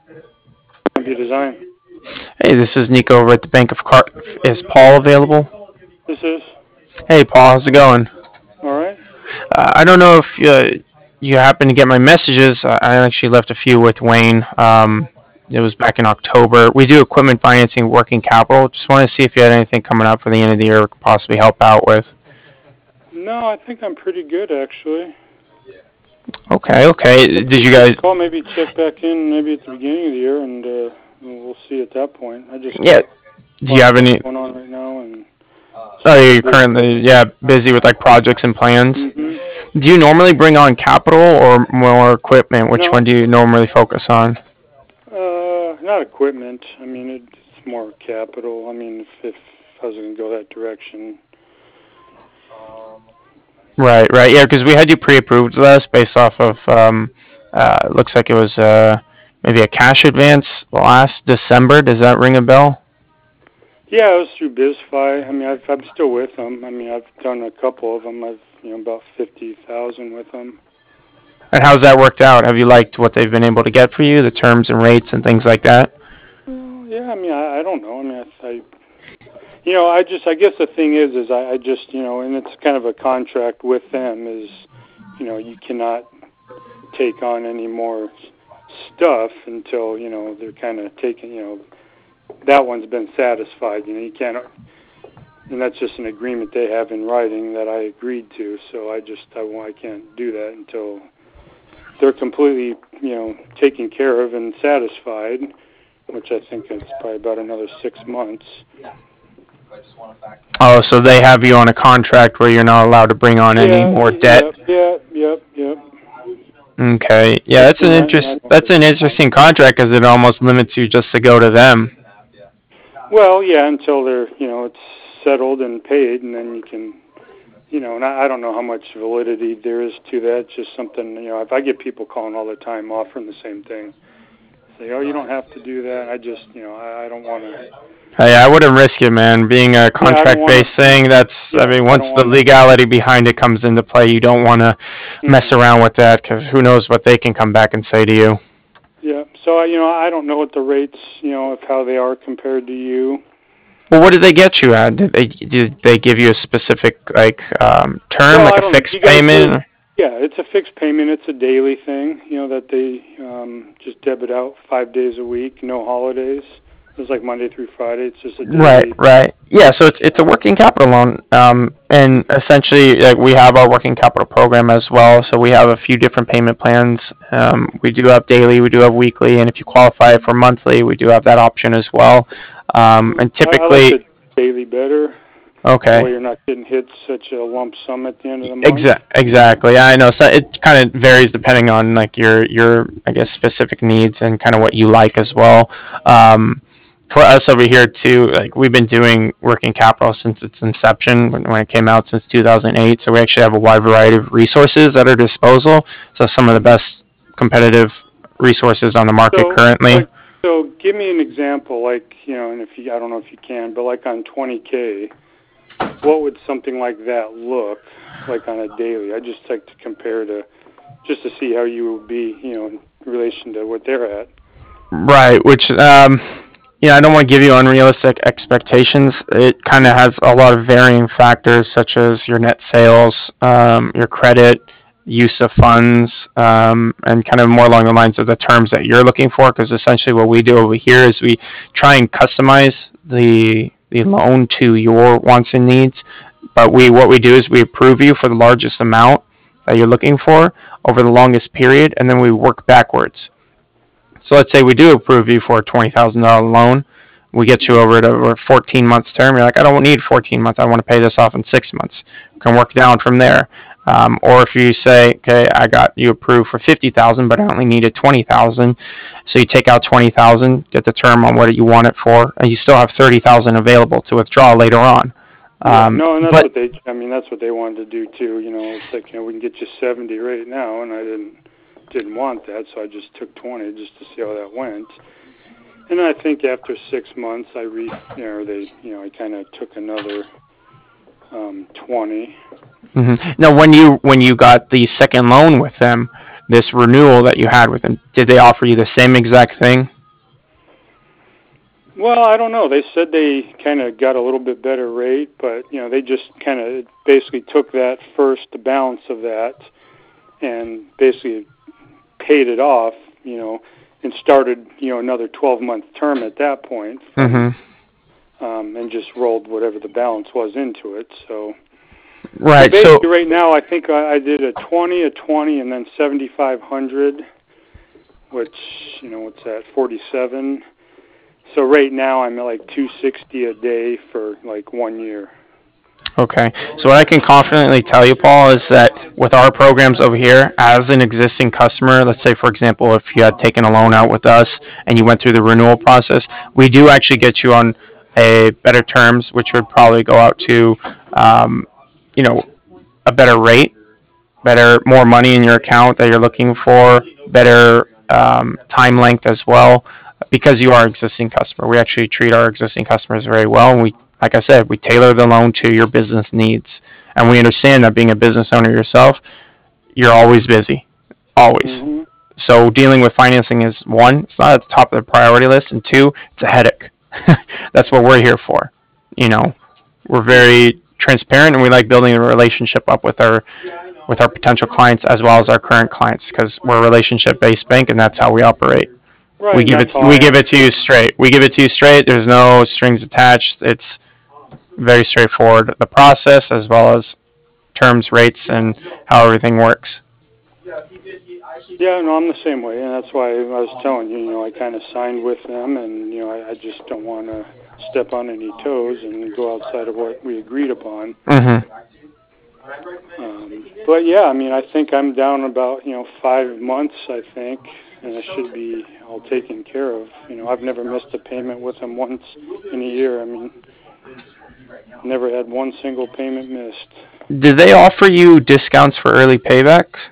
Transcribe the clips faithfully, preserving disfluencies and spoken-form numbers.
Your design. Hey, this is Nico over at the Bank of Car. Is Paul available? This is Hey, Paul, how's it going? all right. Uh, I don't know if uh, you happen to get my messages. I I actually left a few with Wayne. Um, it was back in October. We do equipment financing, working capital. Just wanted to see if you had anything coming up for the end of the year we could possibly help out with. No, I think I'm pretty good actually. Okay, okay. Did you Appreciate the guys? call. Maybe check back in maybe at the beginning of the year, and uh, we'll see at that point. I just Yeah. got a Do lot you of have stuff any? going on right now, and Oh, super you're busy. currently yeah busy with like projects and plans. hmm Do you normally bring on capital or more equipment? Which one No, do you normally focus on? uh, not equipment. I mean, it, it's more capital. I mean, if, if I was going to go that direction. Right, right. Yeah, because we had you pre-approved with us based off of um, uh, looks like it was uh, maybe a cash advance last December. Does that ring a bell? Yeah, I was through BizFi. I mean, I've, I'm still with them. I mean, I've done a couple of them. I've you know about fifty thousand with them. And how's that worked out? Have you liked what they've been able to get for you, the terms and rates and things like that? Well, yeah, I mean, I, I don't know. I mean, I, I, you know, I just, I guess the thing is, is I, I just, you know, and it's kind of a contract with them is, you know, you cannot take on any more stuff until, you know, they're kind of taking, you know, that one's been satisfied. You know, you can't, and that's just an agreement they have in writing that I agreed to. So I just, I, I can't do that until they're completely, you know, taken care of and satisfied, which I think is probably about another six months. Oh, so they have you on a contract where you're not allowed to bring on any Yeah, more debt. yep, yep, yep, yep. Okay, yeah, That's that's an and that, and I interest. don't. That's an interesting contract because it almost limits you just to go to them. Well, yeah, until they're, you know, it's settled and paid, and then you can, you know, and I, I don't know how much validity there is to that. It's just something, you know, if I get people calling all the time offering the same thing, say, oh, you don't have to do that. I just, you know, I, I don't want to. Hey, I wouldn't risk it, man. Being a Yeah, I don't want contract-based to. thing, that's, I Yeah, mean, I don't once the want legality behind it comes into play, you don't want to to. mess Mm-mm. around with that because who knows what they can come back and say to you. Yeah, so I, you know, I don't know what the rates, you know, of how they are compared to you. Well, what did they get you at? Did they did they give you a specific like um, term, Well, like I a don't know. Do fixed you guys do? payment? Yeah, it's a fixed payment. It's a daily thing, you know, that they um, just debit out five days a week, no holidays. It's like Monday through Friday. It's just a Right, daily. right. Yeah, so it's it's a working capital loan, um, and essentially, like we have our working capital program as well. So we have a few different payment plans. Um, we do have daily, we do have weekly, and if you qualify for monthly, we do have that option as well. Um, and I, I like typically, the daily better. That way okay, you're not getting hit such a lump sum at the end of the month. Exa- exactly. Yeah, I know. So it kind of varies depending on like your your I guess specific needs and kind of what you like as well. Um, for us over here too, like we've been doing working capital since its inception when, when it came out since two thousand eight. So we actually have a wide variety of resources at our disposal. So some of the best competitive resources on the market So, currently. like, so give me an example, like, you know, and if you, I don't know if you can, but like on twenty K, what would something like that look like on a daily? I just like to compare to, just to see how you would be, you know, in relation to what they're at. Right, which um, yeah, I don't want to give you unrealistic expectations. It kind of has a lot of varying factors, such as your net sales, um, your credit, use of funds, um, and kind of more along the lines of the terms that you're looking for. Because essentially, what we do over here is we try and customize the the loan to your wants and needs. But we what we do is we approve you for the largest amount that you're looking for over the longest period, and then we work backwards. So let's say we do approve you for a twenty thousand dollar loan. We get you Mm-hmm. over to over a fourteen months term. You're like, I don't need fourteen months. I want to pay this off in six months. We can work down from there. Um, or if you say, okay, I got you approved for fifty thousand, but I only needed twenty thousand, so you take out twenty thousand, get the term on what you want it for, and you still have thirty thousand available to withdraw later on. Yeah, Um, no, and that's but what they, I mean, that's what they wanted to do too. You know, it's like, you know, we can get you seventy right now, and I didn't didn't want that, so I just took twenty just to see how that went. And I think after six months, I re, you know, they, you know, I kind of took another um, twenty. mhm. Now, when you when you got the second loan with them, this renewal that you had with them, did they offer you the same exact thing? Well, I don't know. They said they kind of got a little bit better rate, but you know, they just kind of basically took that first, the balance of that, and basically paid it off. You know, and started you know another twelve month term at that point, Mm-hmm. um, and just rolled whatever the balance was into it. So. Right. So basically, So right now, I think I, I did a twenty, a twenty, and then seventy-five hundred, which you know, what's that? Forty-seven. So right now, I'm at like two sixty a day for like one year. okay. So what I can confidently tell you, Paul, is that with our programs over here, as an existing customer, let's say for example, if you had taken a loan out with us and you went through the renewal process, we do actually get you on a better terms, which would probably go out to, um, you know, a better rate, better, more money in your account that you're looking for, better um, time length as well, because you are an existing customer. We actually treat our existing customers very well, and we, like I said, we tailor the loan to your business needs, and we understand that being a business owner yourself, you're always busy, always. Mm-hmm. So dealing with financing is one, it's not at the top of the priority list, and two, it's a headache. That's what we're here for. You know, we're very transparent, and we like building a relationship up with our with our potential clients as well as our current clients because we're a relationship based bank, and that's how we operate. Right, We and give that's it how we I give am. it to you straight. We give it to you straight. There's no strings attached. It's very straightforward. The process as well as terms, rates, and how everything works. Yeah, no, I'm the same way, and that's why I was telling you. You know, I kind of signed with them, and you know, I, I just don't want to step on any toes and go outside of what we agreed upon. Mm-hmm. Um, but yeah, I mean, I think I'm down about you know five months, I think, and I should be all taken care of. You know, I've never missed a payment with them once in a year. I mean, never had one single payment missed. Did they offer you discounts for early paybacks?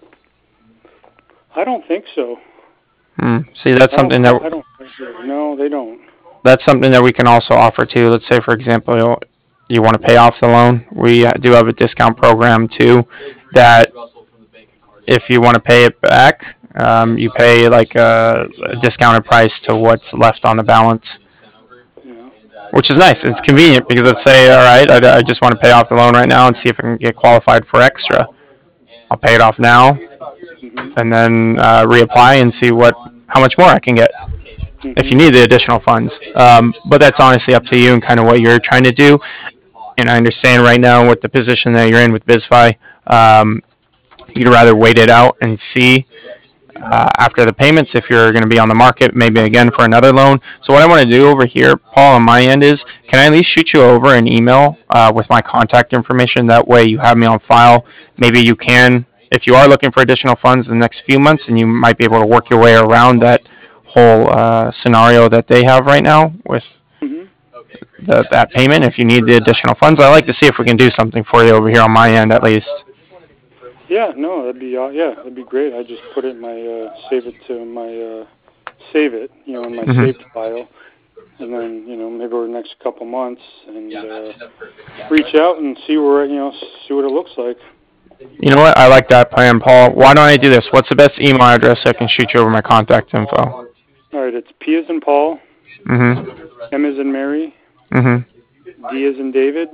I don't think so. Hmm. See, that's I don't. something I, that I don't think so. No, they don't. that's something that we can also offer too. Let's say, for example, you want to pay off the loan. We do have a discount program too. That if you want to pay it back, um, you pay like a, a discounted price to what's left on the balance, Yeah. which is nice. It's convenient because let's say, all right, I, I just want to pay off the loan right now and see if I can get qualified for extra. I'll pay it off now Mhm. and then uh, reapply and see what how much more I can get if you Mhm. need the additional funds. Um, but that's honestly up to you and kind of what you're trying to do. And I understand right now with the position that you're in with BizFi, um, you'd rather wait it out and see uh, after the payments if you're going to be on the market, maybe again for another loan. So what I want to do over here, Paul, on my end is, can I at least shoot you over an email uh, with my contact information? That way you have me on file. Maybe you can, if you are looking for additional funds in the next few months, and you might be able to work your way around that whole uh, scenario that they have right now with Mhm. the, that payment. If you need the additional funds, I like to see if we can do something for you over here on my end at least. Yeah. No, that'd be uh, yeah, that'd be great. I just put it in my uh, save it to my uh, save it, you know, in my Mm-hmm. saved file, and then you know maybe over the next couple months and uh, reach out and see where you know see what it looks like. You know what? I like that plan, Paul. Why don't I do this? What's the best email address so I can shoot you over my contact info? All right, it's P as in Paul, Mm-hmm. M as in Mary, Mm-hmm. D as in David,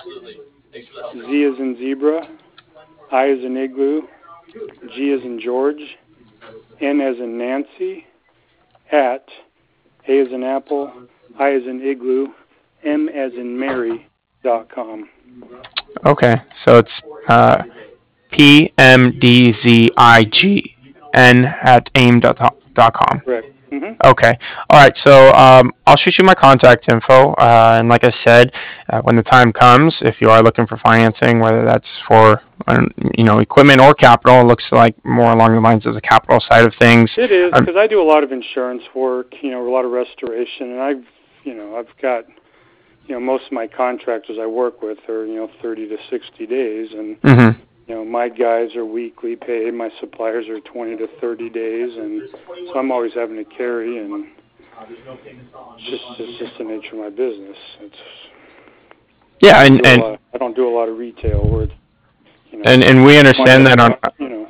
Z as in zebra, I as in igloo, G as in George, N as in Nancy, at A as in apple, I as in igloo, M as in Mary dot com. Okay, so it's uh, P M D Z I G N at aim dot com. Correct. Mm-hmm. Okay. All right. So um, I'll shoot you my contact info. Uh, and like I said, uh, when the time comes, if you are looking for financing, whether that's for uh, you know equipment or capital, it looks like more along the lines of the capital side of things. It is Um, because I do a lot of insurance work, you know, a lot of restoration, and I've, you know, I've got, you know, most of my contractors I work with are, you know, thirty to sixty days, and mm-hmm. you know, my guys are weekly paid, my suppliers are twenty to thirty days, and so I'm always having to carry, and it's just it's just the nature of my business. It's Yeah, I don't and do a and lot. I don't do a lot of retail where it's, you know, and and we money understand up that on front, you know.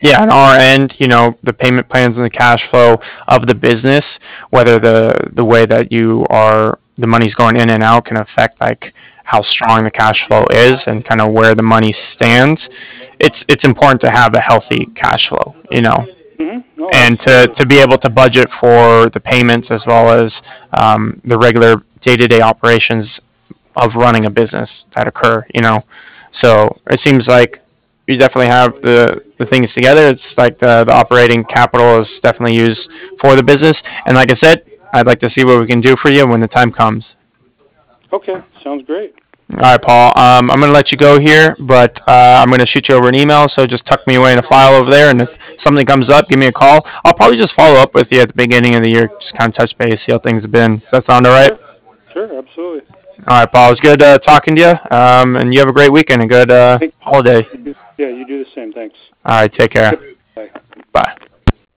Yeah, on our end, you know, the payment plans and the cash flow of the business, whether the the way that you are the money's going in and out can affect like how strong the cash flow is and kind of where the money stands. It's it's important to have a healthy cash flow, you know, Mm-hmm. No, and to, absolutely. to be able to budget for the payments as well as um, the regular day to day operations of running a business that occur, you know. So it seems like you definitely have the, the things together. It's like the, the operating capital is definitely used for the business. And like I said, I'd like to see what we can do for you when the time comes. Okay, sounds great. All right, Paul. Um, I'm going to let you go here, but uh, I'm going to shoot you over an email. So just tuck me away in a file over there. And if something comes up, give me a call. I'll probably just follow up with you at the beginning of the year, just kind of touch base, see how things have been. Does that sound all right? Sure, sure, absolutely. All right, Paul. It was good uh, talking to you. Um, and you have a great weekend, a good uh, Thank holiday. you. Yeah, you do the same. Thanks. All right, take care. Yep. Bye. Bye.